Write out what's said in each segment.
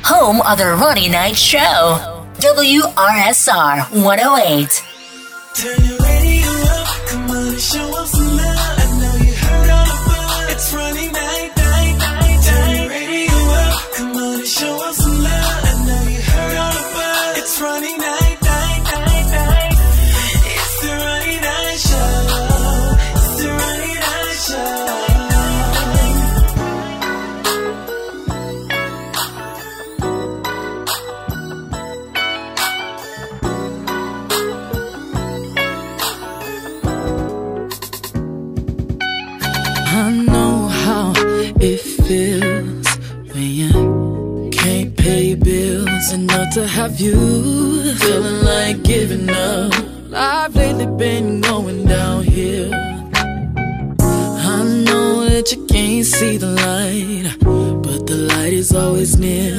home of the Ronnie Knight Show. WRSR 108. Turn your radio up, come on and show us some love. I know you heard all about it. It's Ronnie Knight. Turn your radio up, come on and show us some love. I know you heard all about it. It's Ronnie Knight. It's the Ronnie Knight Show. It's the Ronnie Knight Show. I know how it feels when you can't pay bills enough to have you feeling like giving up. Life lately been going downhill. I know that you can't see the light, but the light is always near.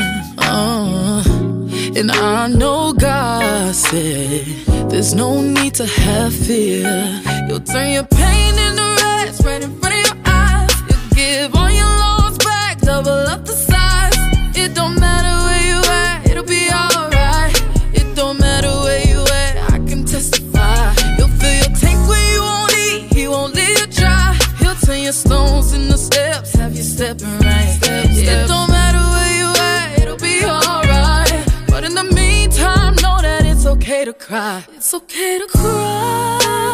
And I know God said there's no need to have fear. You'll turn your pain into rest right in front of your eyes. You'll give all your loans back, double up the size. It don't matter where you at, it'll be alright. It don't matter where you at, I can testify. You'll fill your tank when you won't eat, he won't leave you dry. He'll turn your stones into steps, have you stepping right. It don't matter where you at, it'll be alright. But in the meantime, know that it's okay to cry. It's okay to cry.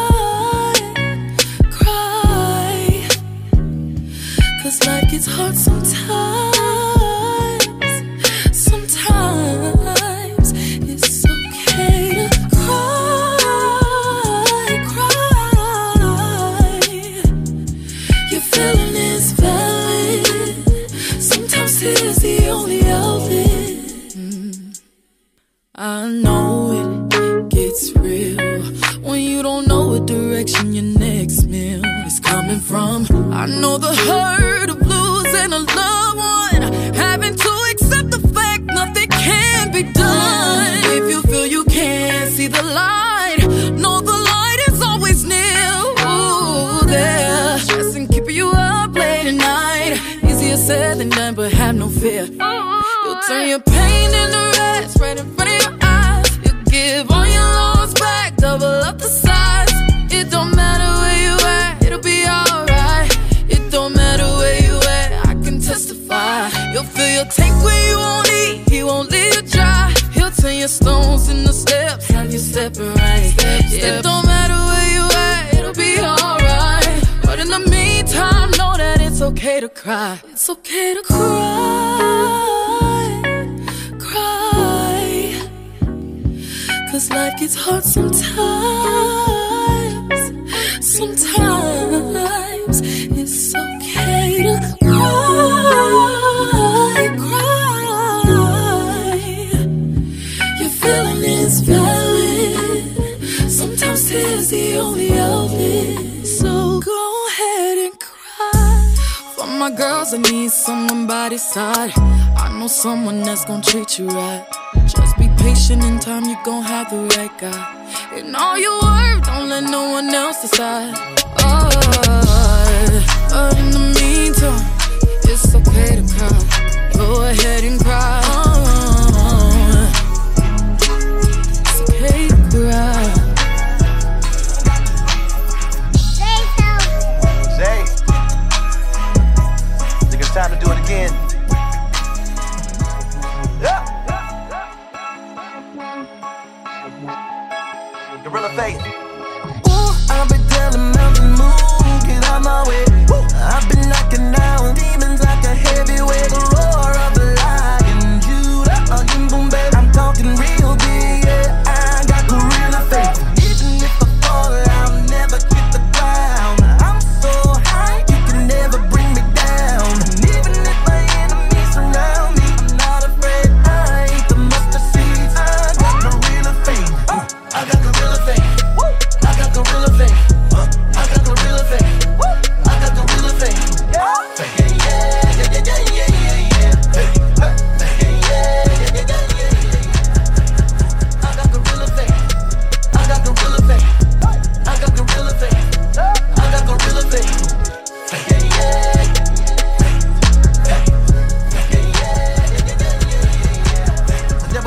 Cause life gets hard sometimes. Sometimes it's okay to cry. Your feeling is valid. Sometimes tears the only outlet. I know it gets real when you don't know what direction your next meal is coming from. I know the hurt of losing a loved one, having to accept the fact nothing can be done. If you feel you can't see the light, know the light is always near. Ooh, there, stressing, keeping you up late at night. Easier said than done, but have no fear. You'll turn your pain into rest right in front of your eyes. You'll give all your loans back, double up the size. It don't matter where you at, it'll be alright. It don't matter where you at, I can testify. You'll fill your tank when you won't eat, he won't leave you dry. He'll turn your stones into steps, have you stepping right. It don't matter where you at, it'll be alright. But in the meantime, know that it's okay to cry. It's okay to cry. Cause life gets hard sometimes. Sometimes it's okay to cry. Your feeling is valid. Sometimes tears the only outlet. So go ahead and cry. For my girls, I need someone by their side. I know someone that's gonna treat you right. Just be patient, in time you gon' have the right guy. And all your work, don't let no one else decide. In the meantime, it's okay to cry. Go ahead and cry. It's okay to cry. Zay, think it's time to do it again. Yeah. Gorilla Faith. Ooh, I've been telling mountain moon, get out my way. Ooh, I've been knocking down demons like a heavyweight. The roar of the lion, Judah, boom, baby. I'm talking real big, yeah. I got gorilla faith. Even if I fall, I'll never hit the ground. I'm so high, you can never bring me down. And even if my enemies surround me, I'm not afraid. I ain't the mustard seeds. I got gorilla faith. I got gorilla faith. Woo.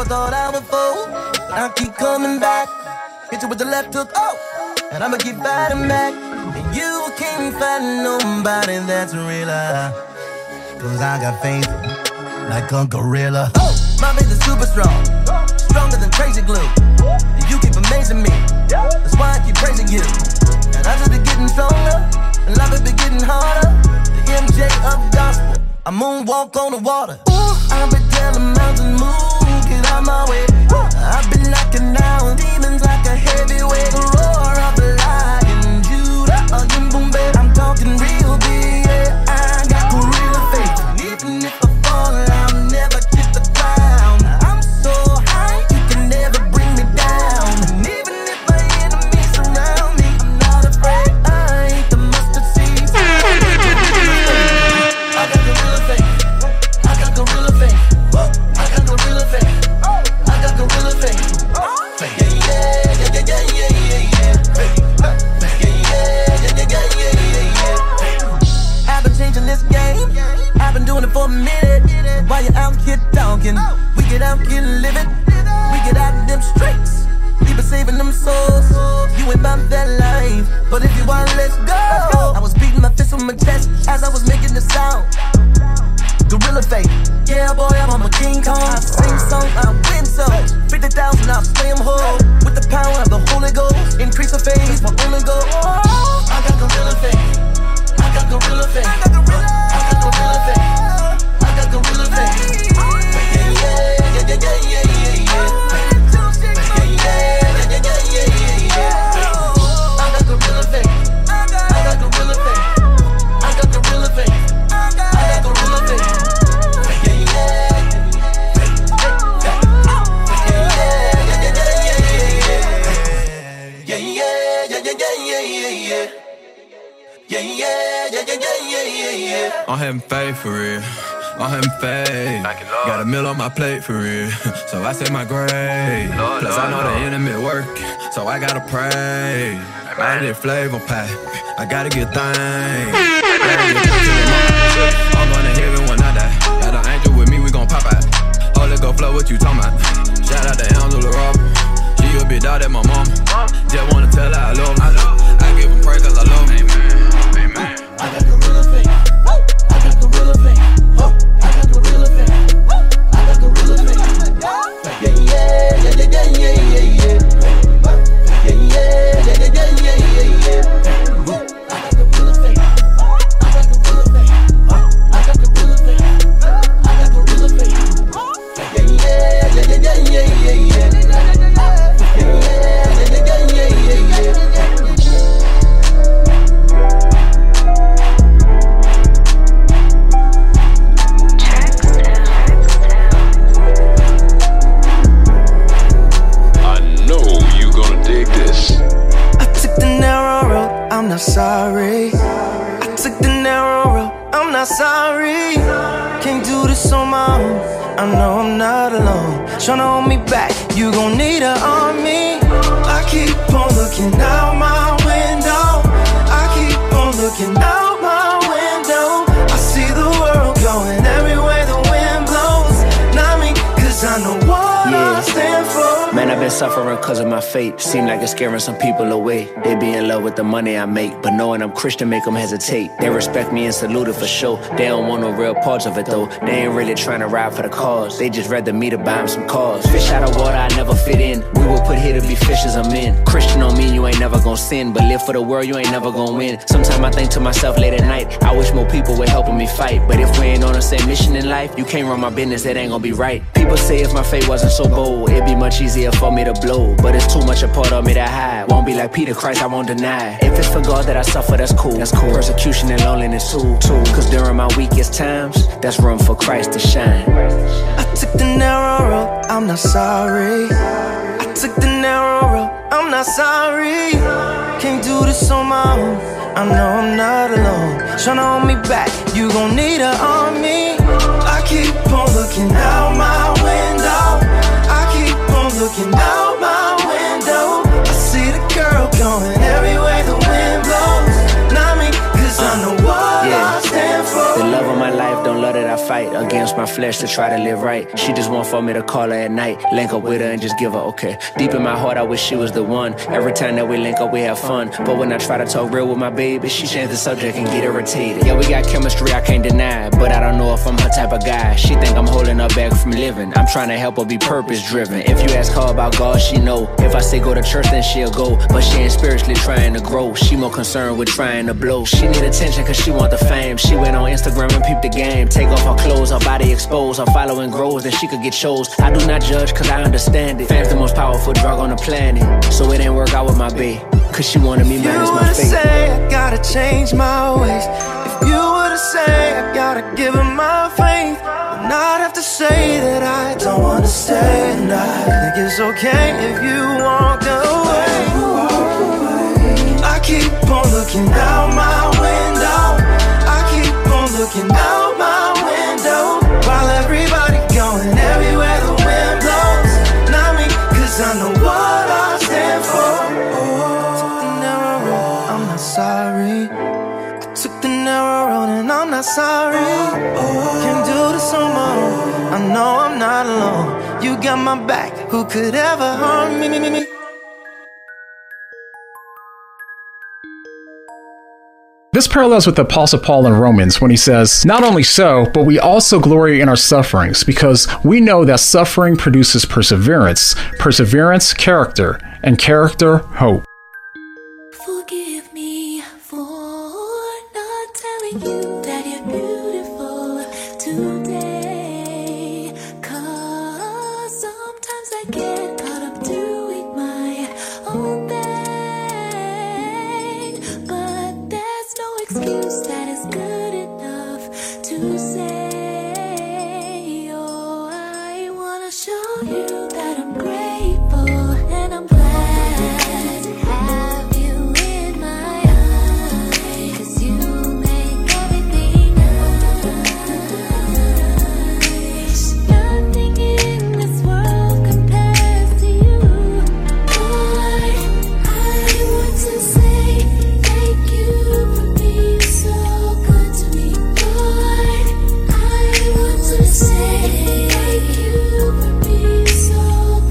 thought I would fold, but I keep coming back. Hit you with the left hook, oh, and I'ma keep fighting back. And you can't find nobody that's realer, cause I got faith like a gorilla. Oh, my faith is super strong, stronger than crazy glue. And you keep amazing me, that's why I keep praising you. And I just be getting stronger, and life has been getting harder. The MJ of gospel, I moonwalk on the water. Ooh, I've been telling mountains move, get out my way. I've been knocking down demons like a heavyweight. The roar of the lion, Judah, boom, babe. I'm talking real big, yeah. I got gorilla faith. And even if I fall, I'll never kiss the ground. I'm so high, you can never bring me down. And even if my enemies surround me, I'm not afraid. I ain't the mustard seeds. I got gorilla faith. I got gorilla faith. I got gorilla faith. I got gorilla faith. I've been changing this game. I've been doing it for a minute. While you're out here talking, we get out here living. We get out of them streets. We been saving them souls. You ain't about that life, but if you want, let's go. I was beating my fist on my chest as I was making the sound. Gorilla faith, yeah boy, I'm a King Kong. I sing songs, I win songs. 50,000, I'll slay them whole. With the power of the Holy Ghost, increase the faith, my only goal. I got gorilla faith. I got gorilla faith. I got gorilla faith. I got gorilla faith. Yeah, yeah, yeah, yeah, yeah, yeah, yeah. I got gorilla faith. I got gorilla faith. I got gorilla faith. I got gorilla faith. I'm having faith for real. I'm having faith. Got a meal on my plate for real. So I say my grace. Plus I know the enemy work, so I gotta pray. I need flavor pack. I gotta get things. I'm going to heaven when I die. Got an angel with me, we gon' pop out. Holy Ghost flow, what you talking about? Shout out to Angela Robert. She a big dog at my mama. Just wanna tell her I love her. I give her praise cause I love her. Amen. I got gorilla faith. I got gorilla faith. I got gorilla faith. I got gorilla faith. Yeah, yeah, yeah, yeah, yeah, yeah, yeah. Yeah, yeah, yeah, yeah, yeah, yeah, yeah. I got gorilla faith. I got gorilla faith. I got gorilla faith. I got gorilla faith. Yeah, yeah, yeah, yeah, yeah, yeah, yeah. Yeah, yeah, yeah, yeah, yeah, yeah. I'm not sorry. I took the narrow road, I'm not sorry. Can't do this on my own, I know I'm not alone. Tryna hold me back, you gon' need an army. I keep on looking out my window. I keep on looking out my window. I see the world going every way the wind blows. Not me, cause I know what I stand for. Man, I've been suffering cause of my fate. Seem like it's scaring some people away. They be in love with the money I make, but knowing I'm Christian make them hesitate. They respect me and salute it for sure. They don't want no real parts of it though. They ain't really trying to ride for the cause. They just rather me to buy them some cars. Fish out of water, I never fit in. We were put here to be fishers of men. Christian don't mean you ain't never gonna sin, but live for the world, you ain't never gonna win. Sometimes I think to myself late at night, I wish more people were helping me fight. But if we ain't on the same mission in life, you can't run my business, that ain't gonna be right. People say if my fate wasn't so bold, it'd be much easier for me to blow. But it's too much a part of me to hide. Won't be like Peter, Christ, I won't deny. If it's for God that I suffer, that's cool. That's cool. Persecution and loneliness too. Cause during my weakest times, that's room for Christ to shine. I took the narrow road, I'm not sorry. I took the narrow road, I'm not sorry. Can't do this on my own, I know I'm not alone. Tryna hold me back, you gon' need an army. I keep on looking out my window. I keep on looking out my window. I see the girl going every way the wind blows. Not me, cause I know what I stand for. The love of my life, don't love that I fight. against my flesh to try to live right. She just want for me to call her at night, link up with her and just give her okay. Deep in my heart, I wish she was the one. Every time that we link up, we have fun. But when I try to talk real with my baby, she change the subject and get irritated. Yeah, we got chemistry, I can't deny it, but I don't know if I'm her type of guy. She think I'm holding her back from living. I'm trying to help her be purpose driven. If you ask her about God, she know. If I say go to church, then she'll go. But she ain't spiritually trying to grow. She more concerned with trying to blow. She need attention cause she want the fame. She went on Instagram and peeped the game. Take off her clothes, her body exposed. Her following grows, then she could get chose. I do not judge cause I understand it. Fame's the most powerful drug on the planet. So it ain't work out with my babe, cause she wanted me minus my faith. You would've say I gotta change my ways. If you would've say I gotta give her my faith, then I'd have to say that I don't wanna stay. And I think it's okay if you walk away. I keep on looking out my window. I keep on looking out my window, while everybody going everywhere the wind blows. Not me, cause I know what I stand for. Took the narrow road, I'm not sorry. I took the narrow road and I'm not sorry. Can't do this no more, I know I'm not alone. You got my back, who could ever harm me? This parallels with the Apostle Paul in Romans when he says, "Not only so, but we also glory in our sufferings, because we know that suffering produces perseverance, perseverance, character, and character, hope." Forgive me for not telling you that you're beautiful today, 'cause sometimes I get caught up doing my own thing. Excuse that is good enough to say. Oh, I wanna show you that I'm grateful and I'm glad to have you in my life, 'cause you make everything nice. Nothing in this world compares to you. Lord, I want to say thank you for being so good to me. Lord, I want to say thank you for being so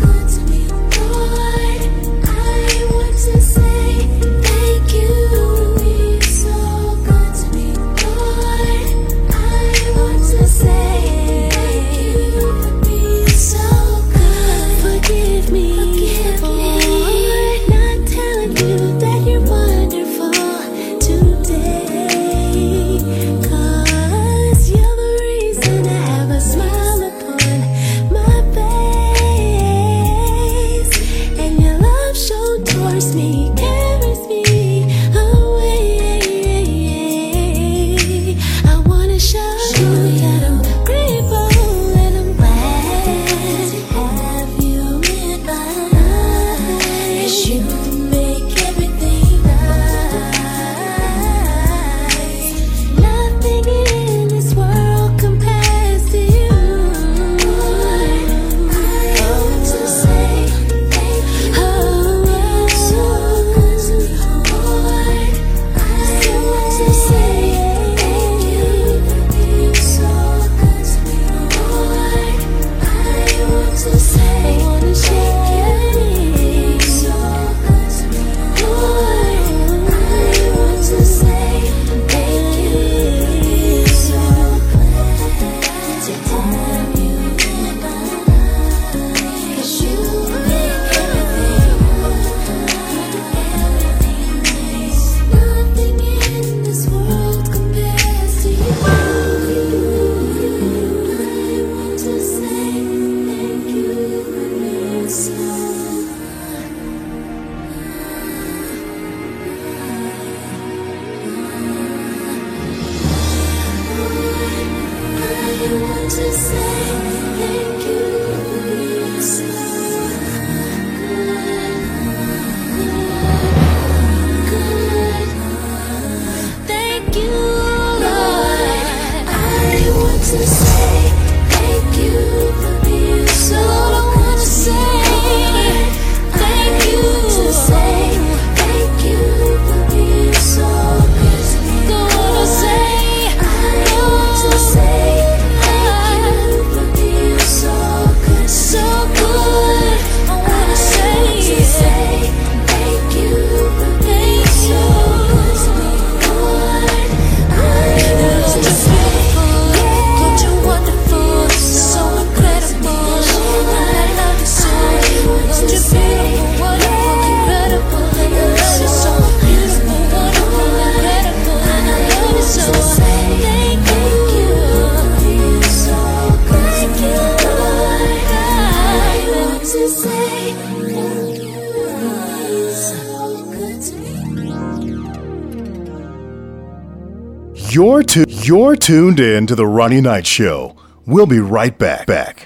You're tuned in to the Ronnie Knight Show. We'll be right back.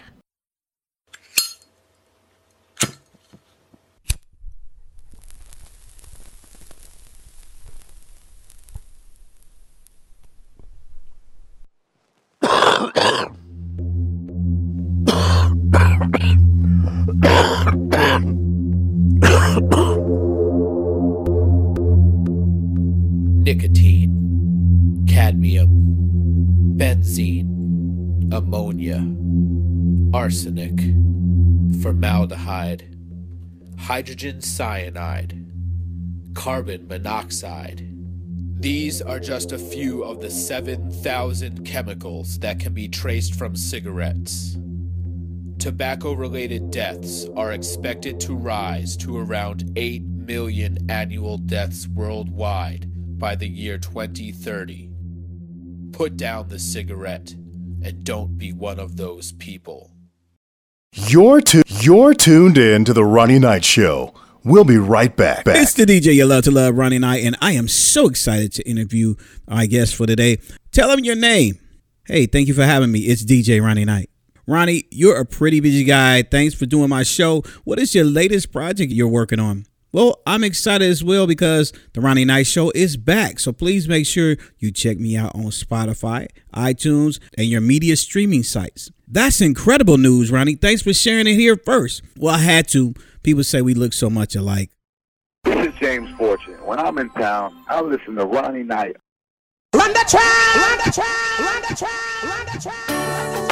Nicotine, cadmium, benzene, ammonia, arsenic, formaldehyde, hydrogen cyanide, carbon monoxide. These are just a few of the 7,000 chemicals that can be traced from cigarettes. Tobacco-related deaths are expected to rise to around 8 million annual deaths worldwide by the year 2030. Put down the cigarette and don't be one of those people. You're tuned in to the Ronnie Knight Show. We'll be right back. It's the DJ you love to love, Ronnie Knight, and I am so excited to interview our guest for today. Tell him your name. Hey, thank you for having me. It's DJ Ronnie Knight. Ronnie, you're a pretty busy guy. Thanks for doing my show. What is your latest project you're working on? Well, I'm excited as well because the Ronnie Knight Show is back. So please make sure you check me out on Spotify, iTunes, and your media streaming sites. That's incredible news, Ronnie. Thanks for sharing it here first. Well, I had to. People say we look so much alike. This is James Fortune. When I'm in town, I listen to Ronnie Knight. Run the track! Run the track! Run the track! Run the track!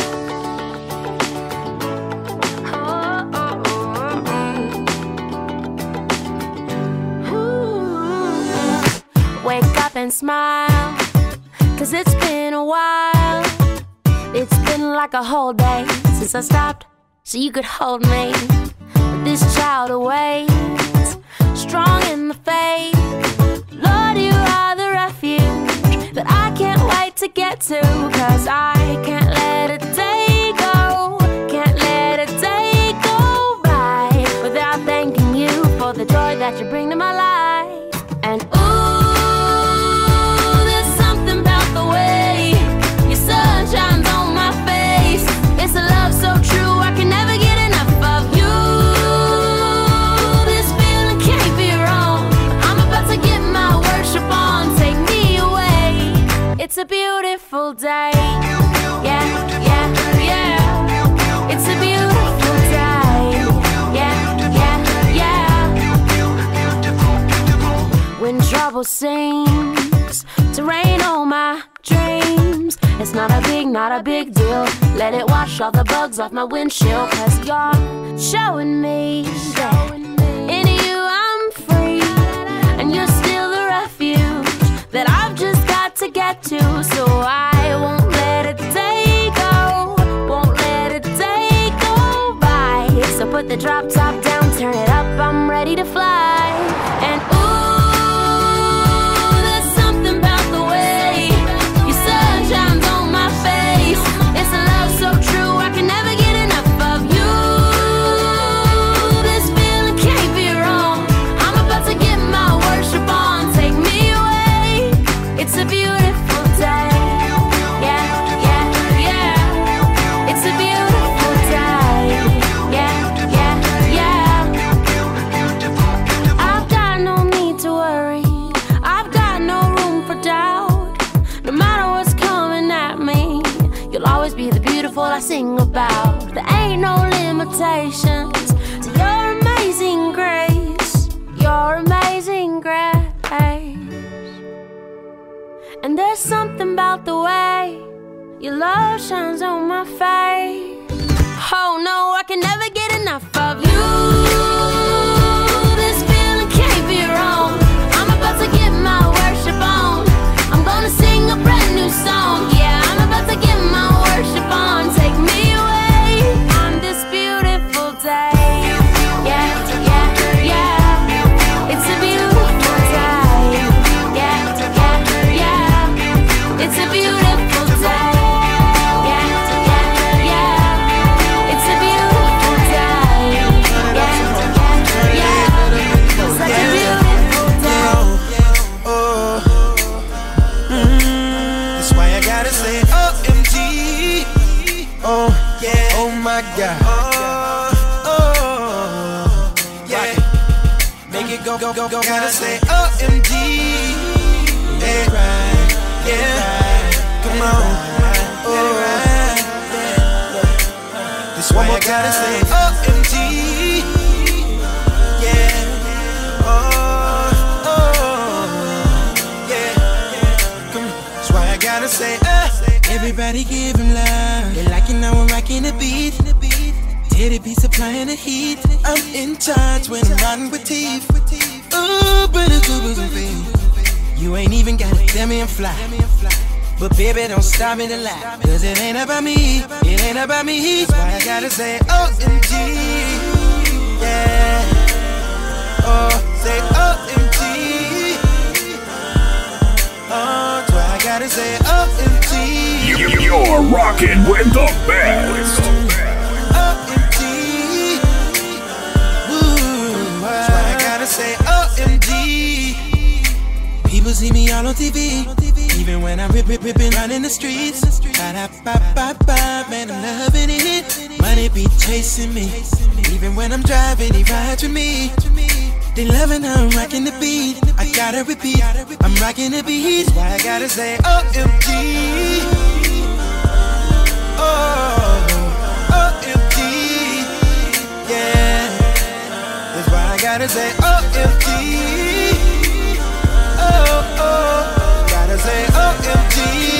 Wake up and smile, 'cause it's been a while. It's been like a whole day since I stopped so you could hold me. But this child awaits, strong in the faith. Lord, you are the refuge that I can't wait to get to. 'Cause I can't let a day go, can't let a day go by without thanking you for the joy that you bring to my life. And it's a beautiful day. Yeah, yeah, yeah. It's a beautiful day. Yeah, yeah, yeah. When trouble seems to rain on my dreams, it's not a big deal. Let it wash all the bugs off my windshield. 'Cause you're showing me that in you I'm free. And you're still the refuge that I've just got to get to. So I won't let a day go, won't let a day go by. So put the drop top down, turn it up, I'm ready to fly. And ooh, there's something about the way your sun shines on my face. It's a love so true, I can never get enough of you. This feeling can't be wrong, I'm about to get my worship on. Take me away, it's a beautiful day. Yeah, yeah, yeah. It's a beautiful day. Yeah, yeah, yeah. I've got no need to worry, I've got no room for doubt. No matter what's coming at me, you'll always be the beautiful I sing about. There ain't no limitations to your amazing grace, your amazing grace. And there's something about the way your love shines on my face. Oh no, I can never get enough of you. This feeling can't be wrong, I'm about to get my worship on. I'm gonna sing a brand new song. Yeah, I'm about to get my worship on. Take me away on this beautiful day. Yeah, yeah, yeah. It's a beautiful day. Yeah, yeah, yeah. It's a beautiful day. Yeah, yeah, yeah. It's a Yeah. Yeah. Make it go. Gotta say OMG. Yeah. Yeah. Come on. Alright. This one more gotta say OMG. Yeah. Yeah. Come on. That's why I gotta say everybody give him love. They like it now I'm rocking the beat. Teddy B supplying the heat. I'm in charge when I'm riding with teeth. Ooh, but it's good and fame. You ain't even gotta tell me I'm fly. But baby, don't stop me to lie. Cause it ain't about me. It ain't about me. That's why I gotta say OMG. Yeah. Oh, say OMG. Oh, that's why I gotta say OMG. You're rocking with the best. OMG. Woo, that's why I gotta say OMG. People see me all on TV. Even when I'm ripping around in the streets. Ba-da-ba-ba-ba, man, I'm loving it. Money be chasing me. Even when I'm driving, he rides with me. They loving how I'm rocking the beat. I gotta repeat, I'm rocking the beat. That's why I gotta say OMG. Oh, OMG. Yeah. That's why I gotta say OMG. Oh. Gotta say OMG.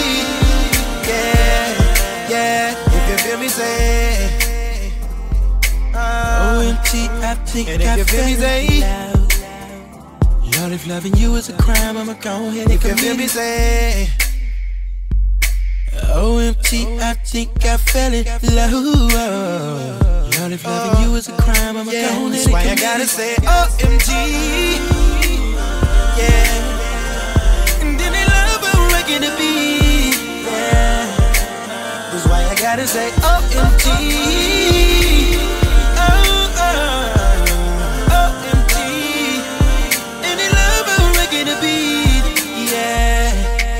Yeah. If you feel me, say OMG. I think and if you feel me, say Lord, if loving you is a crime, I'ma go ahead and commit it. If you feel me, say OMG. I think I fell in love. Lord, if loving you is a crime, I'ma go ahead and commit it. That's why I gotta say OMG. Yeah. In the beat, yeah. That's why I gotta say OMG. OMG. And they love how we're rocking the beat, yeah.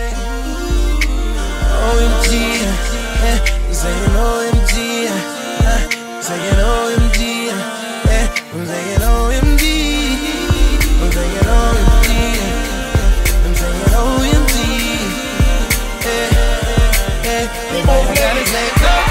OMG, saying OMG, saying OMG, I'm saying OMG, I'm saying OMG, I'm saying OMG. I gotta say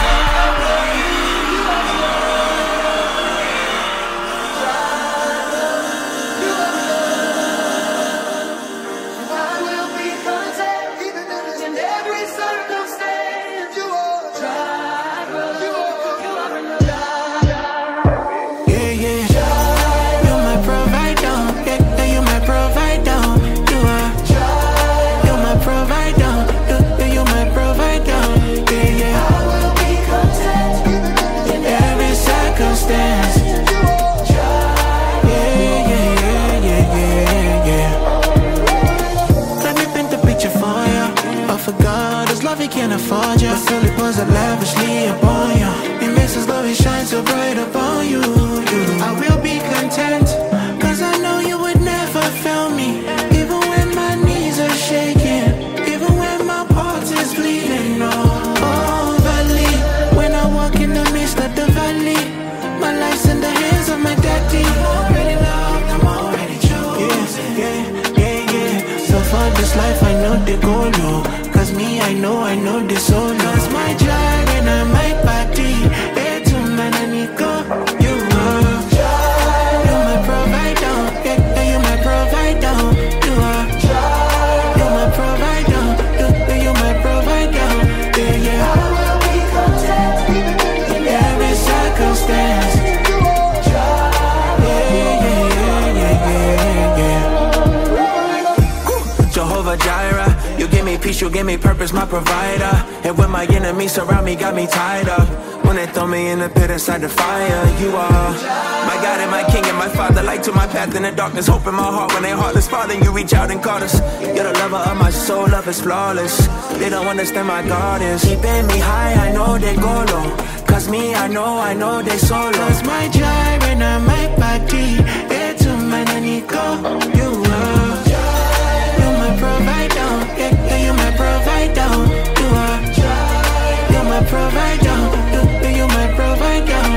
can't afford you, but slowly pours up lavishly upon you. It makes His glory shine so bright upon you. I will be content, cause I know you would never fail me. Even when my knees are shaking, even when my heart is bleeding. Oh, valley, when I walk in the midst of the valley, my life's in the hands of my daddy. I'm already loved, I'm already chosen. Yeah. So for this life I know the goal, cause me, I know this soul knows my joy and I might body. Hey, to man, I need go. You are my provider. Yeah, you my provider. You are my provider. You my provider. Yeah. I will be content in every circumstance. Yeah. Jehovah Jireh, you give me peace, you give me purpose, my provider. And when my enemies surround me, got me tied up. When they throw me in the pit inside the fire, you are my God and my King and my Father. Light to my path in the darkness, hope in my heart when they heartless. Father, you reach out and caught us. You're the lover of my soul, love is flawless. They don't understand my God is keeping me high, I know they go low. Cause me, I know they solo. Cause my joy and I my body. It's a man I need go. You are my provider. Yeah, you my provider. You are my provider. You my provider.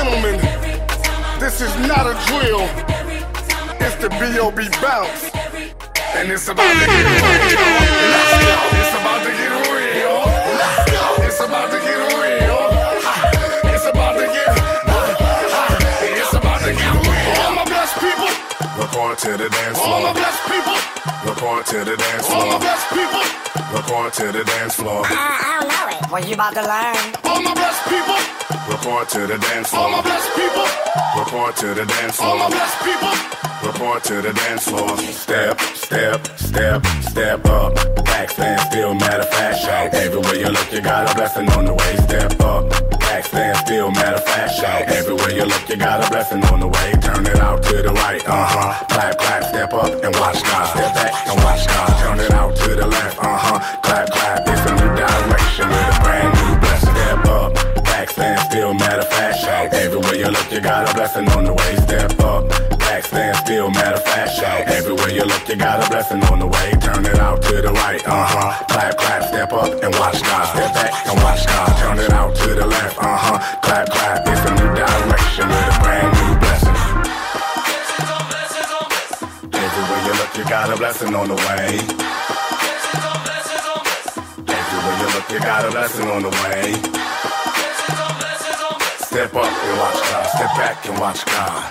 gentlemen, this is not a drill. It's the B.O.B. bounce. And it's about to get real. Let's go. It's about to get real. Let's go. It's about to get real. It's about to get. It's about to get real. All my blessed people. Report to the dance floor. All my blessed people. Report to the dance floor. All my blessed people. Report to the dance floor. I don't know it. What you about to learn? All my blessed people. Report to the dance floor. All my blessed people. Report to the dance floor. All my blessed people. Report to the dance floor. Step, step, step, step up. Back stand still, matter of fact. Shout. Everywhere you look, you got a blessing on the way. Step up. Back stand still, matter of fact. Shout. Everywhere you look, you got a blessing on the way. Turn it out to the right. Clap, clap, step up and watch God. Step back and watch God. Turn it out to the left. Clap, clap. It's a new direction with a brand new blessing. Step up. Back stand still, matter of fact. Shout. Everywhere you look, you got a blessing on the way. Step up. Back stand still, matter of fact. Shout. Everywhere you look, you got a blessing on the way. Turn it out to the right. Clap, clap, step up and watch God. Step back and watch God. Turn it out to the left. Clap, clap. It's a new direction with a brand new blessing. Everywhere you look, you got a blessing on the way. Everywhere you look, you got a blessing on the way. Step up and watch God. Step back and watch God.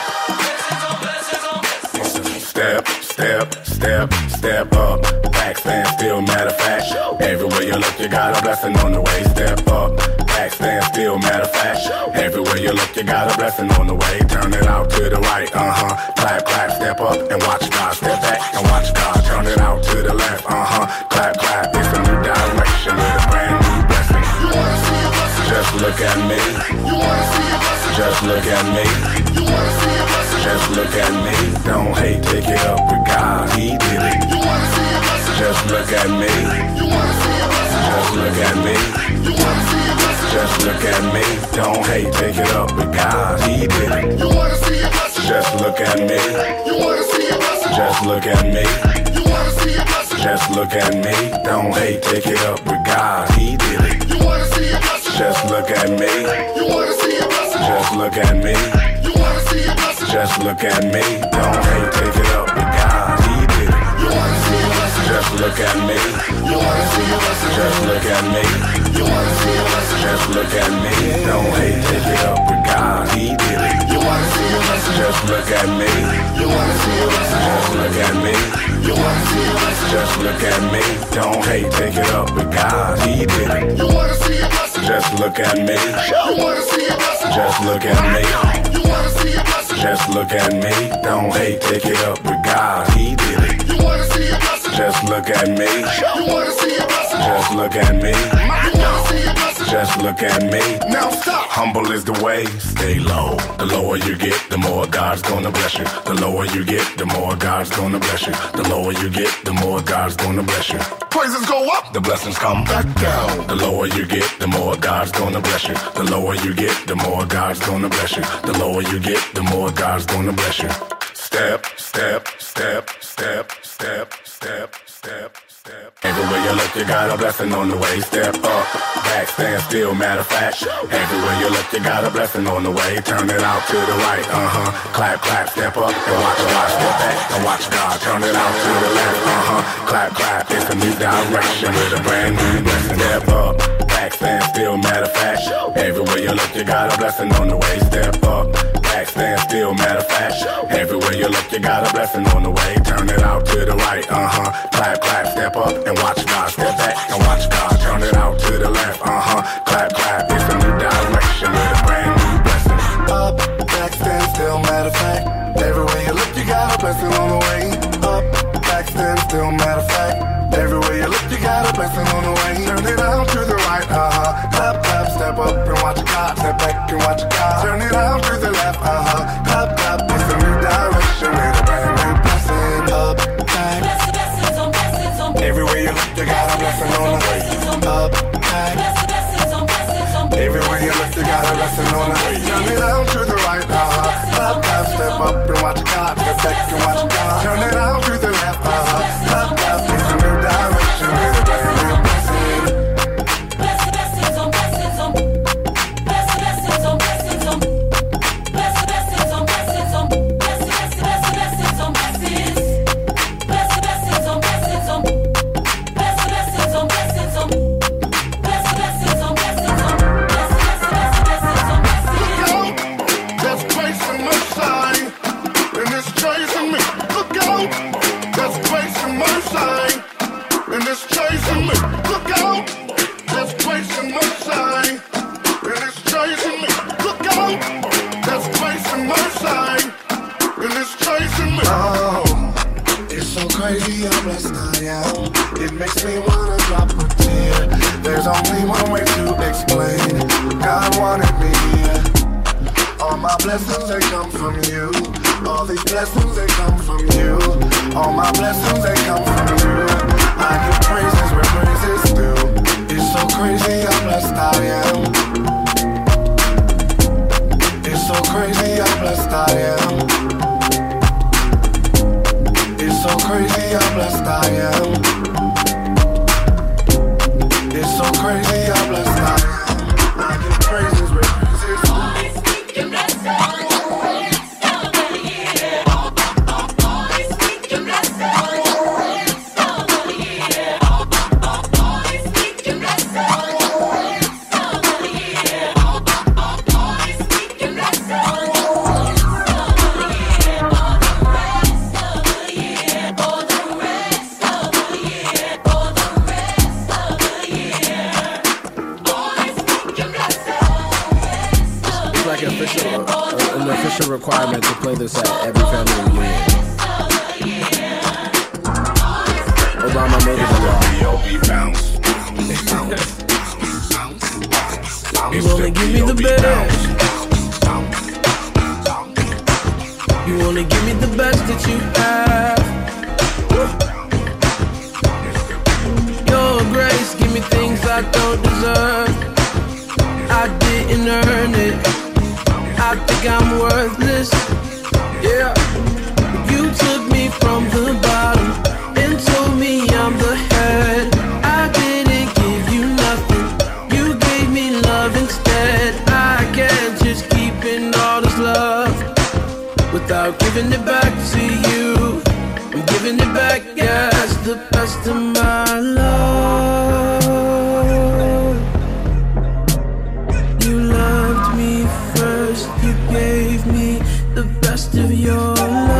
Step, step, step, step up. Back stand still, matter of fact. Everywhere you look, you got a blessing on the way. Step up. Back stand still, matter of fact. Everywhere you look, you got a blessing on the way. Turn it out to the right. Clap, clap, step up and watch God. Step back and watch God. Turn it out to the left. Clap, clap. It's a new direction with a brand new blessing. You wanna see a blessing? Just look at me. You wanna see a blessing? Just look at me. You wanna see a blessing? Just look at me. Don't hate, take it up with God. He did it. You wanna see a blessing? Just look at me. You wanna see a blessing? Just look at me. You wanna see a blessing? Just look at me. Don't hate, take it up with God. He did it. You wanna see a blessing? Just look at me. You wanna see a blessing? Just look at me. You wanna see a blessing? Just look at me. Don't hate, take it up with God. He did it. You wanna see a blessing? Just look at me. You wanna see a blessing? Just look at me. You wanna see a blessing? Just look at me. Don't hate, take it up with God. He did it. You wanna see a blessing? Just look at me. You wanna see a blessing? Just look at me. You wanna see a blessing? Just look at me. Don't hate, take it up with God. He did it. You wanna see a blessing? Just look at me. You wanna see a blessing? Just look at me. You wanna see a blessing? Just look at me. Don't hate, take it up with God. He did it. You wanna see a blessing? Just look at me. You wanna see a blessing? Just look at me. You wanna see a blessing? Just look at me. Don't hate, take it up with God. He did it. You wanna see a blessing? Just look at me. You wanna see a blessing? Just look at me. You wanna see a blessing? Just look at me. Now stop. Humble is the way, stay low. The lower you get, the more God's gonna bless you. The lower you get, the more God's gonna bless you. The lower you get, the more God's gonna bless you. Praises go up. The blessings come back down. The lower you get, the more God's gonna bless you. The lower you get, the more God's gonna bless you. The lower you get, the more God's gonna bless you. Step, step, step, step, step, step, step, step. Everywhere you look, you got a blessing on the way. Step up, back, stand still, matter of fact. Everywhere you look, you got a blessing on the way. Turn it out to the right, Clap, clap, step up and watch God. Step back and watch God. Turn it out to the left, Clap, clap. It's a new direction with a brand new blessing. Step up, back, stand still, matter of fact. Everywhere you look, you got a blessing on the way. Step up, back, stand still, matter of fact. Everywhere you look, you got a blessing on the way. Turn it out to the right, Clap, clap, step up and watch God. Step back and watch God. Turn it out to the left, Clap, clap. It's a new direction with a brand new blessing. Up, back, stand still, matter of fact. Everywhere you look, you got a blessing on the way. Up, back, stand still, matter of fact. Everywhere you look, you got a blessing on the way. Turn it out to the right, Clap, clap, step up and watch God. Step back and watch God. Turn it out to the left, Clap, clap. It's a new direction with a brand new blessing. Up, back. Blessings on blessings on. Everywhere you look, you got a blessing on the way. Up, back. Blessings on blessings on. Everywhere you look, you got a blessing on the way. Turn it out to the right, Clap, clap, step up and watch God. Step back and watch God. Turn it out to the left, Clap, clap. It's a new direction with a brand new blessing. Blessings on blessings on. Blessings on blessings on. blessed I am. It makes me wanna drop a tear. There's only one way to explain. God wanted me here. All my blessings, they come from you. All these blessings, they come from you. All my blessings, they come from you. I give praises where praises due. It's so crazy how blessed I am. It's so crazy how blessed I am. It's so crazy how blessed I am. It's so crazy how blessed I am. I give praises where praises due. An official requirement to play this at every family reunion. Obama made it a law. You wanna give me the best. You wanna give me the best that you have. Your grace, give me things I don't deserve. I didn't earn it. I think I'm worthless, yeah. You took me from the bottom and told me I'm the head. I didn't give you nothing, you gave me love instead. I can't just keep in all this love without giving it back to you. I'm giving it back, yeah, it's the best of my love. You loved me first, you gave me the best of your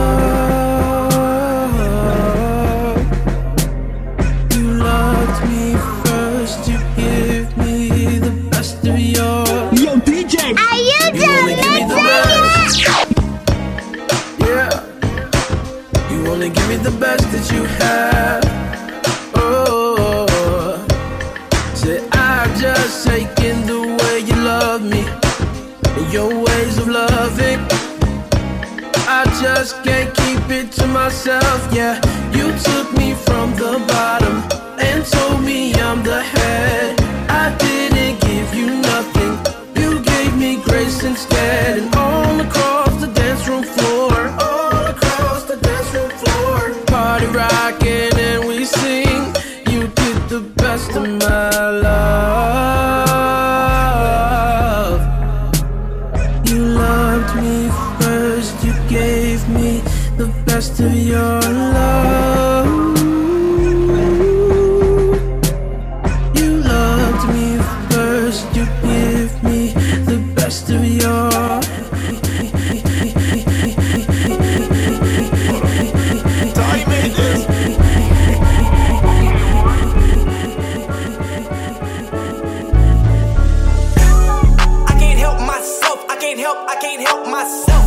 love. You loved me first, you gave me the best of your. Yo, DJ! Are you wanna give me the best? Yeah. You wanna give me the best that you have. Oh, say I've just taken the way you love me. Your ways of loving, I just can't keep it to myself, yeah. You took me from the bottom and told me I'm the head. I didn't give you nothing, you gave me grace instead. And all across the dance room floor, all across the dance room floor, party rocking and we sing. You did the best of my love. You loved me first, you gave me the best of your love. You loved me first, you gave me the best of your. I can't help myself.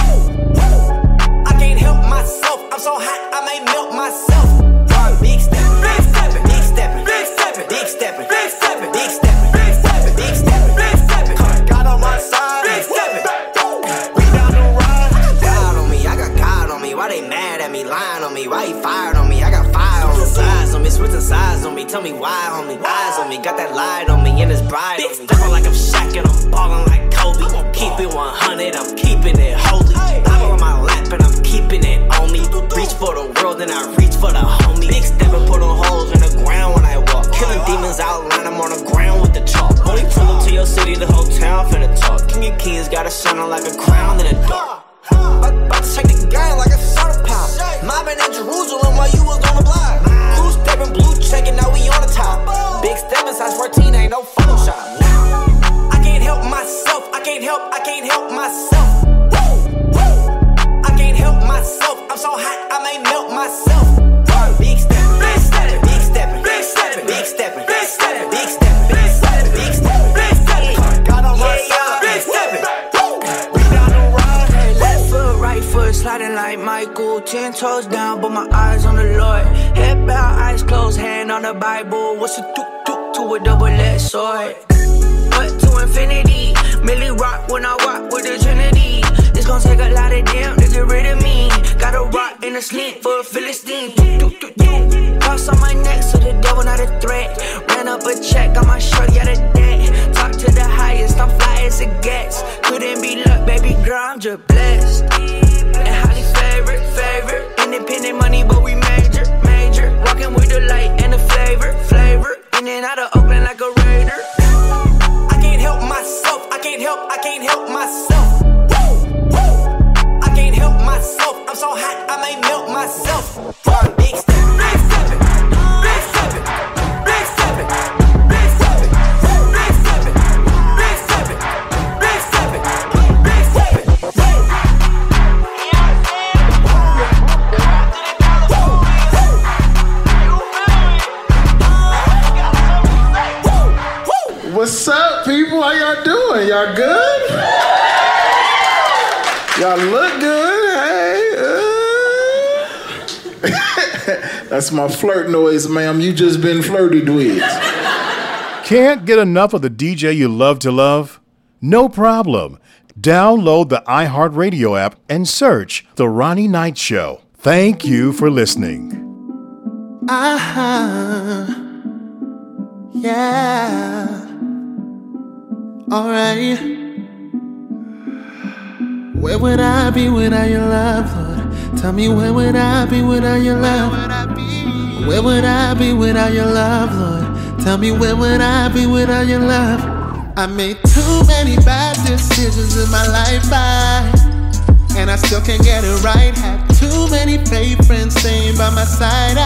I can't help myself. I'm so hot, I may melt myself. Big steppin', big steppin', big steppin', big steppin', big steppin', big steppin', big steppin', big steppin', big steppin', big steppin'. God on my side, big steppin'. We down the ride. God on me, I got God on me. Why they mad at me, lying on me? Why he fired on me? I got fire on the sides on me, switching sides on me. Tell me why, homie. Eyes on me, got that light on me, and it's bright on me. Steppin' like I'm Shaq and I'm ballin' like Kobe. Keep it 100, I'm keeping it holy. Bible on my lap and I'm keeping it on me. Reach for the world and I reach for the homie. Big step and put on holes in the ground when I walk. Killing demons outline, I'm on the ground with the chalk. Only pull up to your city, the whole town finna talk. King of Kings got a shining like a crown in the dark. About to shake the game like a soda pop. Mobbing in Jerusalem while you was on the block. Blue stepping, blue checking, now we on the top. Big stepping, size 14, ain't no Photoshop. I can't help myself, I can't help myself. I can't help myself, I'm so hot, I may melt myself. Big steppin', big steppin', big steppin', big steppin', big steppin', big steppin', big steppin', big steppin', big steppin', big steppin'. God on my side, big steppin'. We down the ride. Left foot, right foot, sliding like Michael. 10 toes down, but my eyes on the Lord. Head on the Bible. What's a tuk-tuk to a double-edged sword? What to infinity? Millie rock when I walk with the Trinity. It's gonna take a lot of damn to get rid of me. Got a rock in a sling for a Philistine. Cross on my neck so the devil not a threat. Ran up a check, got my shorty out of debt. Talk to the highest, I'm fly as it gets. Couldn't be luck, baby girl, I'm just blessed. And highly favorite. Independent money, but we major. Walking with the light and the flavor. In and out of Oakland like a raider. I can't help myself. I can't help myself. I can't help myself. I'm so hot, I may melt myself. Big step, big steppin', big steppin', big steppin', big steppin', big steppin', big steppin', big steppin', big steppin'. What's up, people? How y'all doing? Y'all good? Y'all look good. Hey. That's my flirt noise, ma'am. You just been flirted with. Can't get enough of the DJ you love to love? No problem. Download the iHeartRadio app and search The Ronnie Knight Show. Thank you for listening. Yeah. Alright. Where would I be without your love, Lord? Tell me, where would I be without your love? Where would I be without your love, Lord? Tell me, where would I be without your love? I made too many bad decisions in my life, and I still can't get it right. Had too many fake friends staying by my side.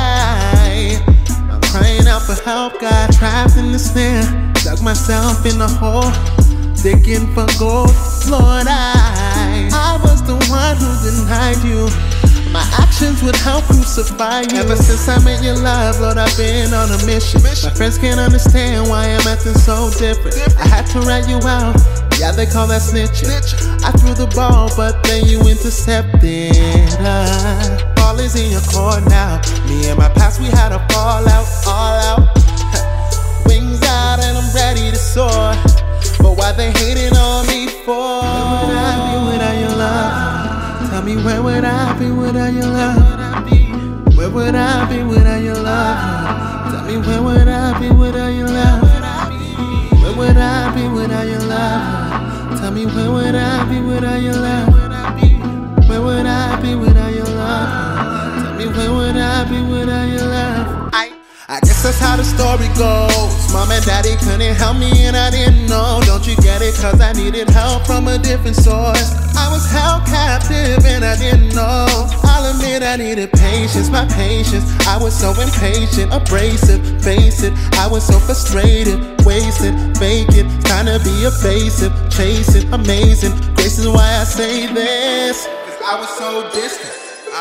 I'm crying out for help, got trapped in the snare, dug myself in a hole, digging for gold. Lord, I was the one who denied you. My actions would help crucify you. Ever since I met your love, Lord, I've been on a mission. My friends can't understand why I'm acting so different. I had to rat you out, yeah, they call that snitching. I threw the ball, but then you intercepted. Ball is in your court now. Me and my past, we had a fallout, all out. Wings out and I'm ready to soar. But why they hating on me for? Where would I be without your love? Tell me, where would I be without your love? Where would I be without your love? Tell me, where would I be without your love? Where would I be without your love? Tell me, where would I be without your love? Where would I be without your love? Tell me, where would I be without your love? I guess that's how the story goes. Mom and daddy couldn't help me and I didn't know. Don't you get it? Cause I needed help from a different source. I was held captive and I didn't know. I'll admit I needed patience, my patience. I was so impatient, abrasive, face it. I was so frustrated, wasted, fake it. Trying to be evasive, chasing, amazing. Grace is why I say this. Cause I was so distant.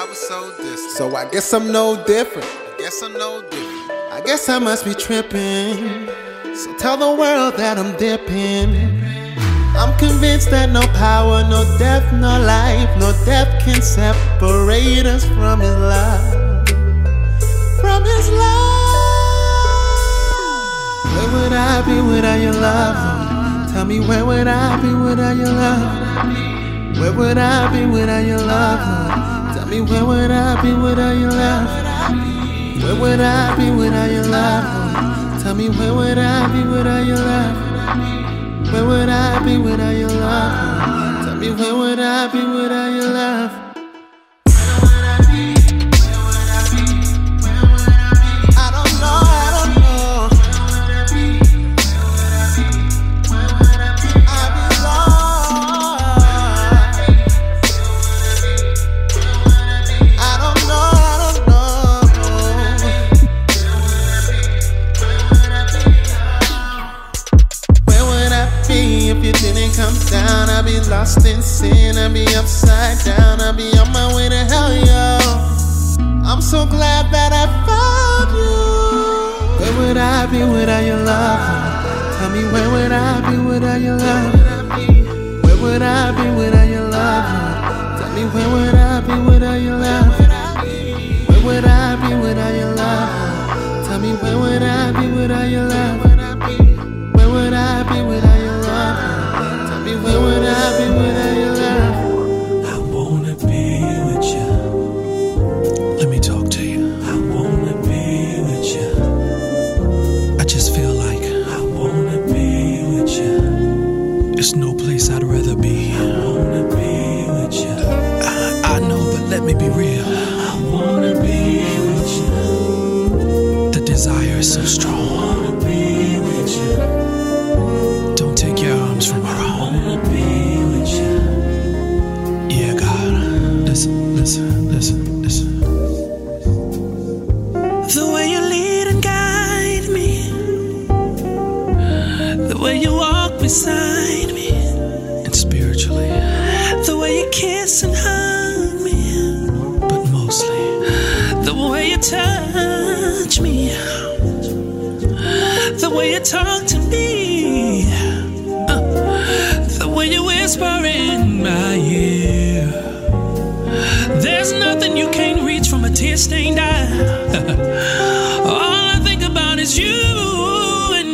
So I guess I'm no different. I guess I must be tripping. So tell the world that I'm dipping. I'm convinced that no power, no death, no life, no death can separate us from His love. From His love. Where would I be without your love? Tell me, where would I be without your love? Where would I be without your love? Tell me, where would I be without your love? Where would I be without your love? Tell me, where would I be without your love? Where would I be without your love? Tell me, where would I be without your love? Down, I'll be lost in sin, I'll be upside down, I'll be on my way to hell, yo. I'm so glad that I found you. Where would I be without your love? Tell me, where would I be without your love? Where would I be without your love? Tell me, where would I be without your love? Where would I be without your love? Tell me, where would There's no place I'd rather be. I wanna be with you. I know, but let me be real. I wanna be with you. The desire is so strong. I wanna be with you. Don't take your arms from her. I wanna be with you. Yeah, God. Listen, listen, listen, listen. The way you lead and guide me, the way you walk beside me, and spiritually, the way you kiss and hug me, but mostly, the way you touch me, the way you talk to me, the way you whisper in my ear. There's nothing you can't reach from a tear-stained eye. All I think about is you and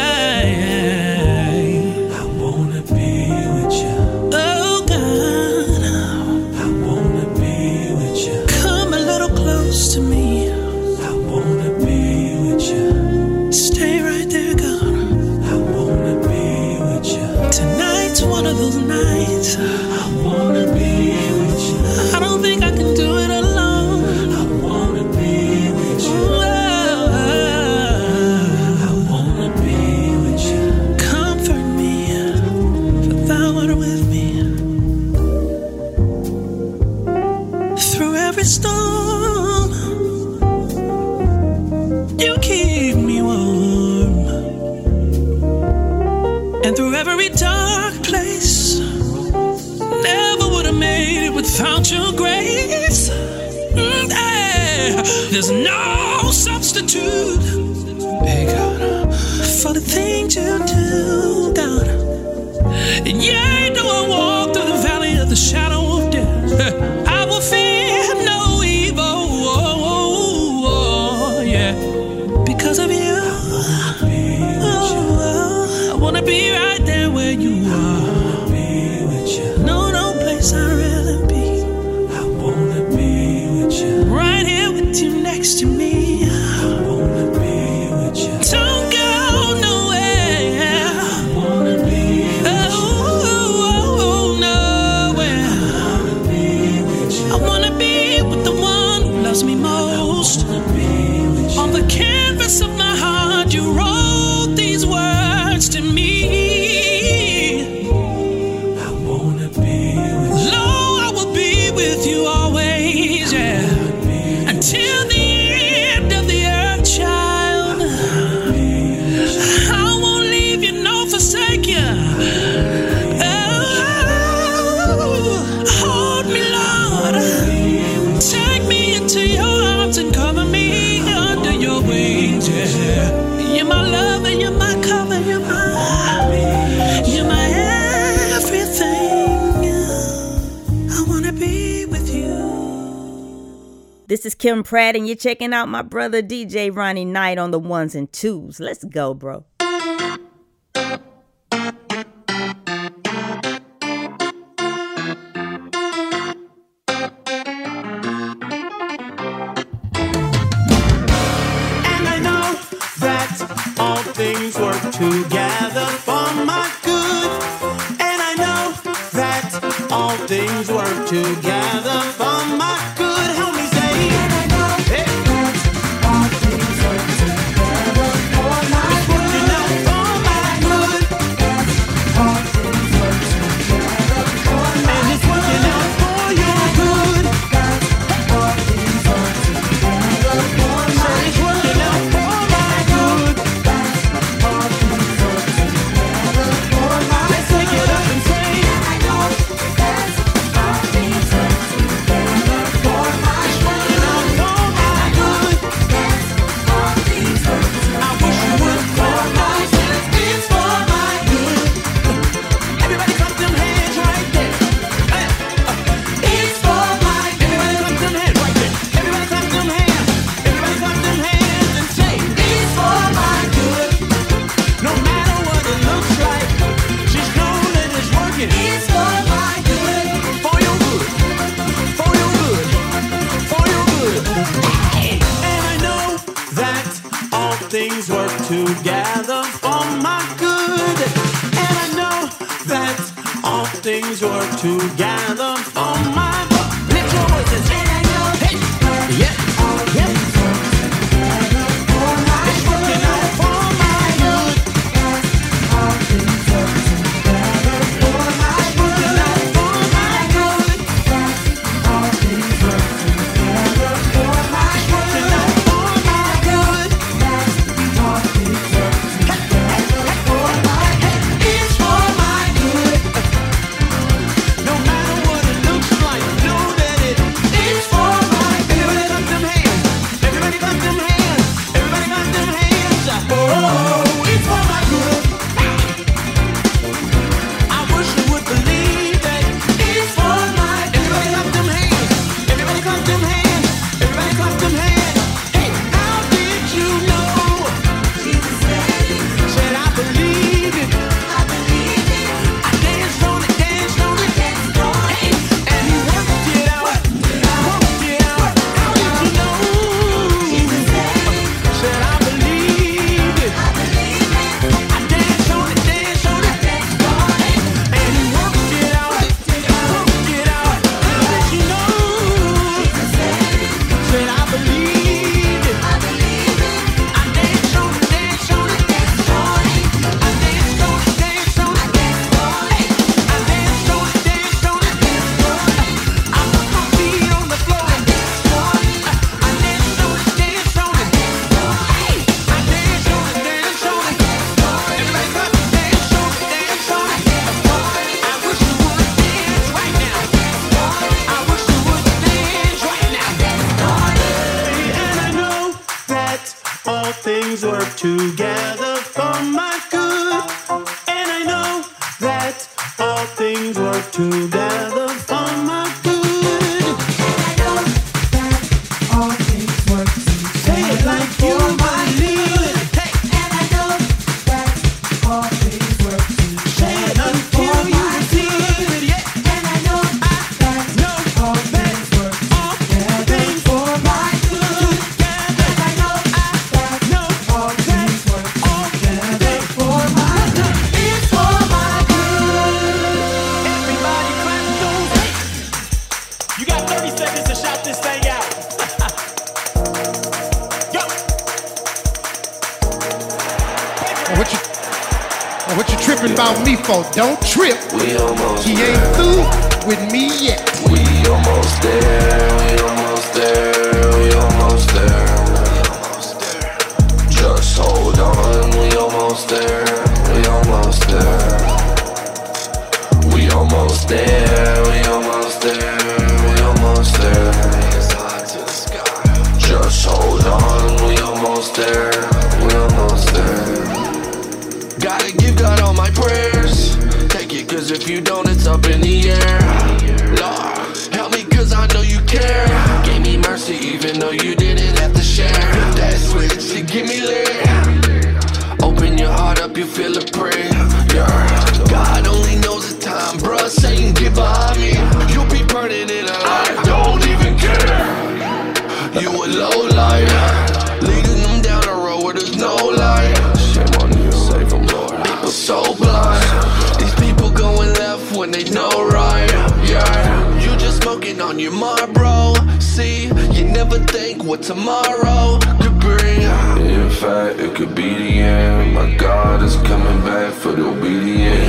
I wanna be with you. Oh God, I wanna be with you. Come a little close to me. I wanna be with you. Stay right there, God. I wanna be with you. Tonight's one of those nights. I wanna be with you. I don't think I can do it alone. I wanna be with you. I wanna be with you. Comfort me, for thou art with me. Through every storm, you keep me warm. And through every dark place, never would have made it without your grace. There's no substitute, hey God, for the things you do, God. And yeah, though I walk through the valley of the shadow of death, I will fear no evil, yeah, because of you. I wanna be right there where you are. No place I'd rather be. I wanna be with you. Right here with you next to me. I wanna be with you. Don't go nowhere. I wanna be with you. Nowhere. I wanna be with you. I wanna be with the one who loves me most. I wanna be with you. On the canvas of my heart, you wrote these words to me. With you always, yeah, until the end of the earth, child. I won't leave you, no forsake you. Oh, hold me, Lord. Take me into your arms and cover me under your wings, yeah. You're my love and you're my cover, you're my everything. I wanna be with you. This is Kim Pratt, and you're checking out my brother DJ Ronnie Knight on the ones and twos. Let's go, bro. And I know that all things work together for my good. And I know that all things work together for my good. Help me say, and I know that all things work together for my good. It's working out for my good. All things work together for my good. And it's working out for your good. All things work together for my good. It's working out for my good. All things work together for my good. Let's take it up and say, I know that all things work together. things work together for my good. Lift your voices. And I know. Hey, yeah, yeah. It's working out for my good. All things work together for my good. It's working out for my good. All things work together for my good. It's working out for my good. All things work together for my good. It's for my good. No matter what it looks like, know that it's for my good. Everybody clap them hands. Everybody clap them hands. Everybody clap them hands. Oh, it's for my good. I wish you would believe that it's for my good. Everybody clap them hands. Everybody clap them hands. Everybody clap them hands. Hey, how did you know? Jesus said it. Said I believe it. I believe it. I danced on it, danced on it, danced on it. Hey, and he worked it out. Worked it out. How did you know? Jesus said it. Said I believe it. I believe it. I danced on it, danced on it, danced on it. And he worked it out. Worked it out. How did you know? Jesus said it. Said I believe it. I believe it. I danced on it, danced on it, danced on it. I danced on it, danced on it, danced on it. I danced on it, danced on it, danced on it. I put my feet on the floor and danced on it. I danced on it, danced on it, danced on it. I danced on it, danced on it, danced on it. Everybody clap, dance on it, dance on it, dance on it. I wish you would dance right now. I wish you would dance right now. And I know that all things work together for my good. And I know that all things work together for my good. And I know that all things work together. Say it like you believe it. Hey. And I know that all things work together. Say it until you receive it. Yeah. And I know that all things work together for my good. And I know that all things work together for my good. It's for my good. Everybody clap those hands. You got 30 seconds to shout this thing out. Go. What you tripping about me for? Don't trip. We almost He ain't through with me yet. We almost there, we almost there, we almost there, we almost there. Just hold on, we almost there, we almost there. We almost there, we almost there, we almost there. Hands high to the sky. Just hold on, we almost there, we almost there. Gotta give God all my prayers. Take it, cause if you don't, it's up in the air. Lord, help me, cause I know you care. Gave me mercy, even though you didn't have to share. That switch, you give me lit. Open your heart up, you feel a prayer. Yeah. God only knows the time, bruh. Satan, get behind me. You'll be burning in a light. I don't even care. You a low light, leading them down a road where there's no light. Shame on you, save them, Lord. People so blind. These people going left when they know right. Yeah, you just smoking on your Marlboro. See, you never think what tomorrow could bring. In fact, it could be the end. My God is coming back for the obedient.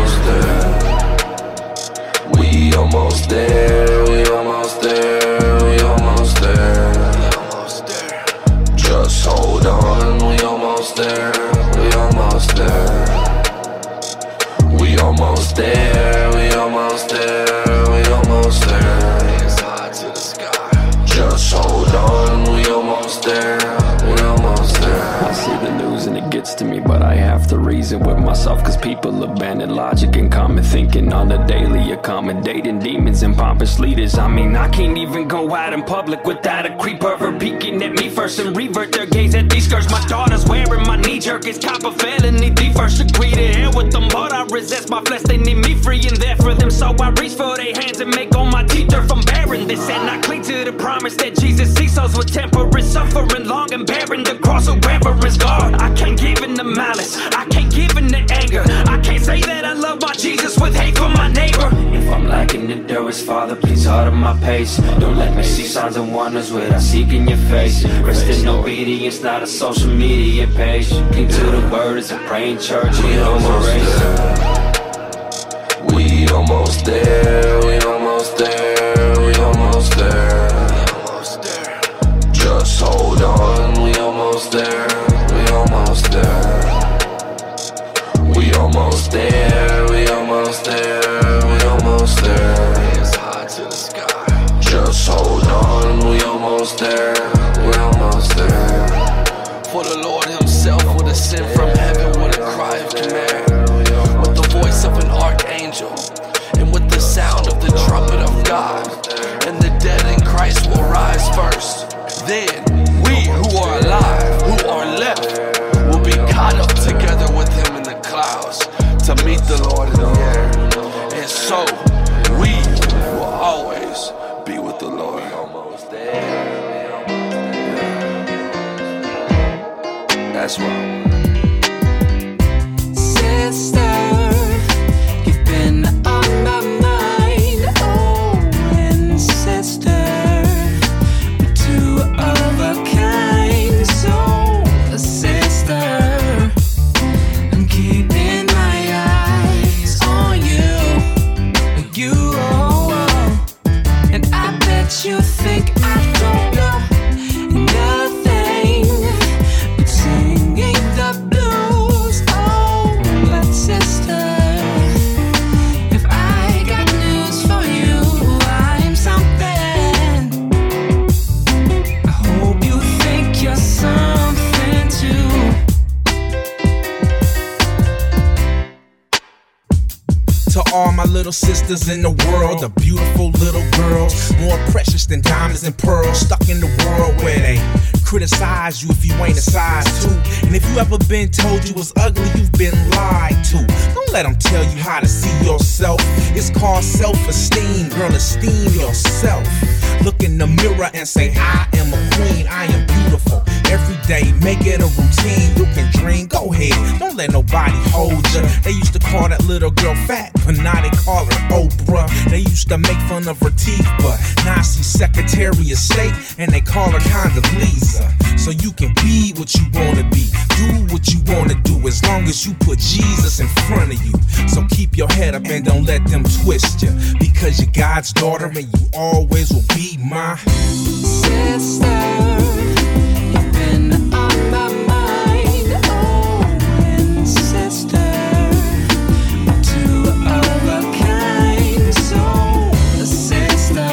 We almost there. We almost there. We almost there. We almost there. Just hold on. We almost there. We almost there. We almost there. We almost there. We almost there. Hands high to the sky. Just hold on. We almost there. We almost there. I see the news and it gets to me, but I have to reason with myself, cause people abandon logic and common thinking on the daily, accommodating demons and pompous leaders. I mean, I can't even go out in public without a creeper peeking at me first and revert their gaze at these skirts. My daughter's wearing my knee jerk, it's cop a felony, the first degree to hell with them, but I resist my flesh, they need me free and there for them, so I reach for their hands and make all my teeth dirt from bearing this, and I cling to the promise that Jesus sees souls with temperance, suffering long and bearing the cross of reverence. God, I can't give in the malice, I can't give in the anger, I can't say that I love my Jesus with hate for my neighbor. If I'm lacking endurance, Father, please harder my pace. Don't let me see signs and wonders without seeking your face. Rest in obedience, not a social media page. Cling to the word as a praying church. We almost there. We almost there. We almost there. We almost there. Just hold on. We almost there. We almost there. We almost there. We almost there. We almost there. It's high to the sky. Just hold on. We almost there. We're almost there. For the Lord himself would ascend from heaven with a cry of command, with the voice of an archangel, and with the sound of the trumpet of God. And the dead in Christ will rise first. Then we who are alive, who are left, will be caught up together with him in the clouds to meet the Lord in the air. And so we will always be with the Lord. Almost there. That's right. Sister, you've been on my mind. Oh, and sister, we're two of a kind. So, sister, I'm keeping my eyes on you. And I bet you think I don't know nothing but singing the blues. Oh, but sister, if I got news for you, I'm something. I hope you think you're something too. To all my little sisters in the world, the beautiful little girls, more precious than diamonds and pearls, stuck in the world where they criticize you if you ain't a size 2. And if you ever been told you was ugly, you've been lied to. Don't let them tell you how to see yourself. It's called self-esteem. Girl, esteem yourself. Look in the mirror and say, I am a queen, I am beautiful. Every day, make it a routine. You can dream, go ahead. Don't let nobody hold you. They used to call that little girl fat, but now they call her Oprah. They used to make fun of her teeth, but now she's Secretary of State, and they call her Condoleezza. So you can be what you wanna be, do what you wanna do, as long as you put Jesus in front of you. So keep your head up and don't let them twist you, because you're God's daughter and you always will be my sister. You've been on my mind. Oh, and sister, we're two of a kind. So, sister,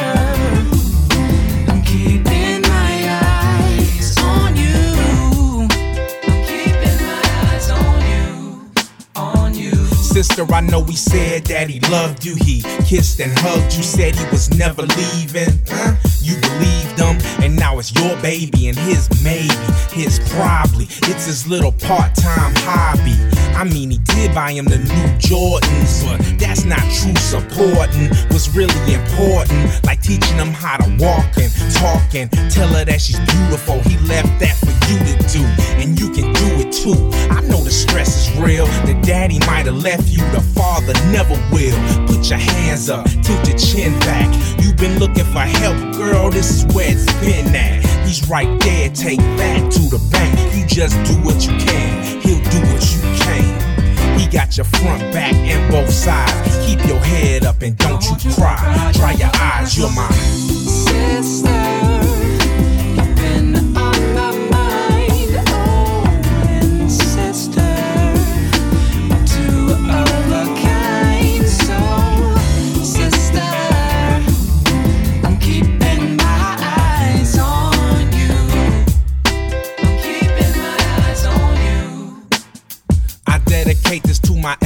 I'm keeping my eyes on you. I'm keeping my eyes on you. Sister, I know he said that he loved you. He kissed and hugged you, said he was never leaving. You believed him, and now it's your baby and his maybe, his probably. It's his little part-time hobby. I mean, he did buy him the new Jordans, but that's not true supporting. What's really important, like teaching him how to walk and talk and tell her that she's beautiful. He left that for you to do, and you can do it too. I know the stress is real. The daddy might have left you, the father never will. Put your hands up, tilt your chin back. You've been looking for help, girl, this is where it's been at. He's right there, take that to the bank. You just do what you can, he'll do what you can. He got your front, back, and both sides. Keep your head up and don't you cry. Dry your eyes, you're my sister. You've been on my mind. Oh, and sister, we're two of a kind. So, sister, I'm keeping my eyes on you. I'm keeping my eyes on you. I dedicate this to my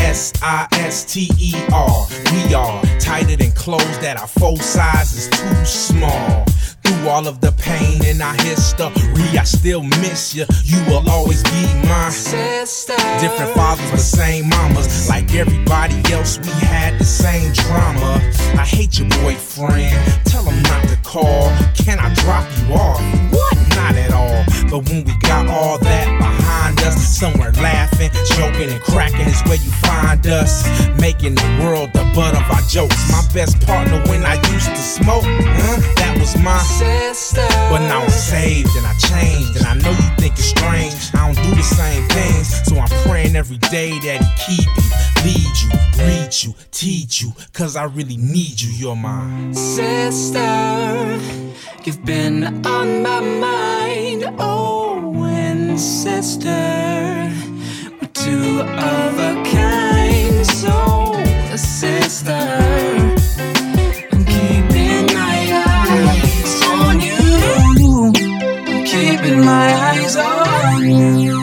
SISTER. We are tighter than clothes that are 4 sizes too small. Through all of the pain in our history, I still miss you. You will always be my sister. Different fathers, but same mamas. Like everybody else, we had the same drama. I hate your boyfriend. Tell him not to call. Can I drop you off? What? Not at all. But when we got all that behind us. Somewhere laughing, joking, and cracking is where you find us. Making the world the butt of our jokes. My best partner when I used to smoke, that was my sister. But now I'm saved and I changed, and I know you think it's strange. I don't do the same things, so I'm praying every day that he keep you, lead you, read you, teach you, cause I really need you. You're my sister. You've been on my mind. Oh, and sister, we're two of a kind. So, sister, I'm keeping my eyes on you. I'm keeping my eyes on you.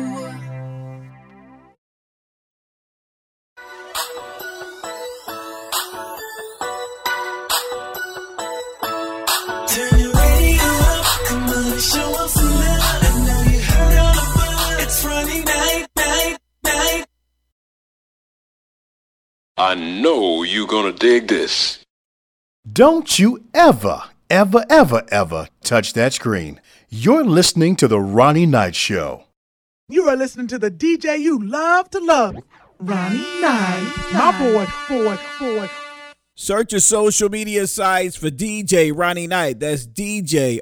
I know you're gonna dig this. Don't you ever, ever, ever, ever touch that screen. You're listening to The Ronnie Knight Show. You are listening to the DJ you love to love, Ronnie Knight. My boy. Search your social media sites for DJ Ronnie Knight. That's DJ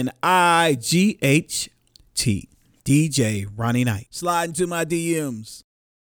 RONNYKNIGHT. DJ Ronnie Knight. Slide into my DMs.